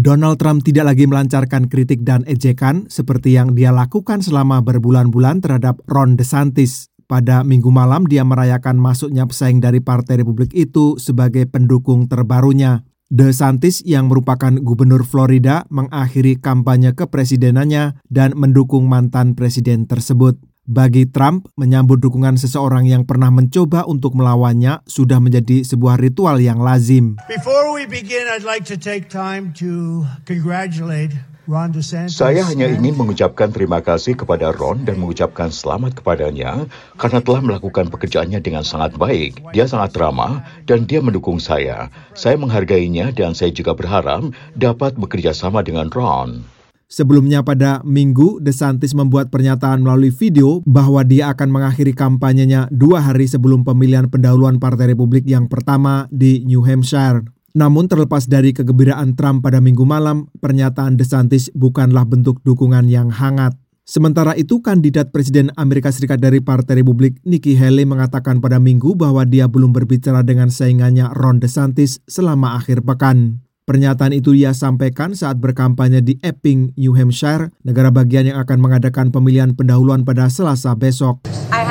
Donald Trump tidak lagi melancarkan kritik dan ejekan seperti yang dia lakukan selama berbulan-bulan terhadap Ron DeSantis. Pada Minggu malam dia merayakan masuknya pesaing dari Partai Republik itu sebagai pendukung terbarunya. DeSantis yang merupakan gubernur Florida mengakhiri kampanye kepresidenannya dan mendukung mantan presiden tersebut. Bagi Trump, menyambut dukungan seseorang yang pernah mencoba untuk melawannya sudah menjadi sebuah ritual yang lazim. Before we begin, I'd like to take time to congratulate Ron DeSantis. Saya hanya ingin mengucapkan terima kasih kepada Ron dan mengucapkan selamat kepadanya karena telah melakukan pekerjaannya dengan sangat baik. Dia sangat ramah dan dia mendukung saya. Saya menghargainya dan saya juga berharap dapat bekerja sama dengan Ron. Sebelumnya pada Minggu, DeSantis membuat pernyataan melalui video bahwa dia akan mengakhiri kampanyenya 2 hari sebelum pemilihan pendahuluan Partai Republik yang pertama di New Hampshire. Namun terlepas dari kegembiraan Trump pada Minggu malam, pernyataan DeSantis bukanlah bentuk dukungan yang hangat. Sementara itu, kandidat Presiden Amerika Serikat dari Partai Republik, Nikki Haley, mengatakan pada Minggu bahwa dia belum berbicara dengan saingannya Ron DeSantis selama akhir pekan. Pernyataan itu ia sampaikan saat berkampanye di Epping, New Hampshire, negara bagian yang akan mengadakan pemilihan pendahuluan pada Selasa besok.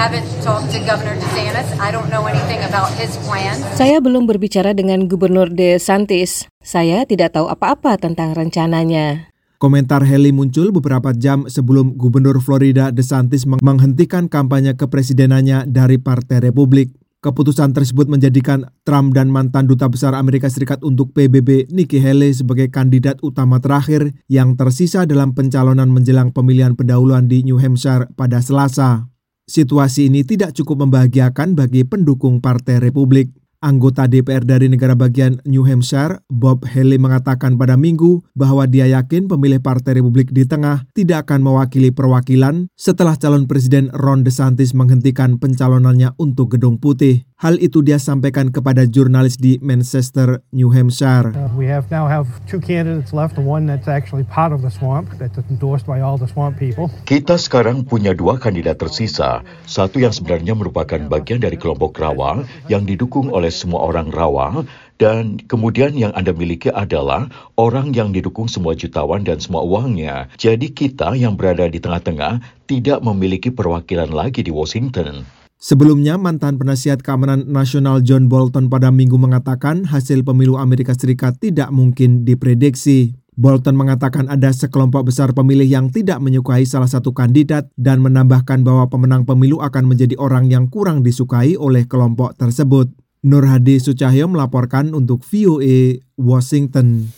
Saya belum berbicara dengan Gubernur DeSantis. Saya tidak tahu apa-apa tentang rencananya. Komentar Haley muncul beberapa jam sebelum Gubernur Florida DeSantis menghentikan kampanye kepresidenannya dari Partai Republik. Keputusan tersebut menjadikan Trump dan mantan Duta Besar Amerika Serikat untuk PBB Nikki Haley sebagai kandidat utama terakhir yang tersisa dalam pencalonan menjelang pemilihan pendahuluan di New Hampshire pada Selasa. Situasi ini tidak cukup membahagiakan bagi pendukung Partai Republik. Anggota DPR dari negara bagian New Hampshire, Bob Haley, mengatakan pada Minggu bahwa dia yakin pemilih Partai Republik di tengah tidak akan mewakili perwakilan setelah calon Presiden Ron DeSantis menghentikan pencalonannya untuk Gedung Putih. Hal itu dia sampaikan kepada jurnalis di Manchester, New Hampshire. We now have 2 candidates left, one that's actually part of the swamp, that's endorsed by all the swamp people. Kita sekarang punya 2 kandidat tersisa. Satu yang sebenarnya merupakan bagian dari kelompok rawa yang didukung oleh semua orang rawa, dan kemudian yang Anda miliki adalah orang yang didukung semua jutawan dan semua uangnya. Jadi kita yang berada di tengah-tengah tidak memiliki perwakilan lagi di Washington. Sebelumnya, mantan penasihat keamanan nasional John Bolton pada Minggu mengatakan hasil pemilu Amerika Serikat tidak mungkin diprediksi. Bolton mengatakan ada sekelompok besar pemilih yang tidak menyukai salah satu kandidat dan menambahkan bahwa pemenang pemilu akan menjadi orang yang kurang disukai oleh kelompok tersebut. Nur Hadi Sucahyo melaporkan untuk VOA Washington.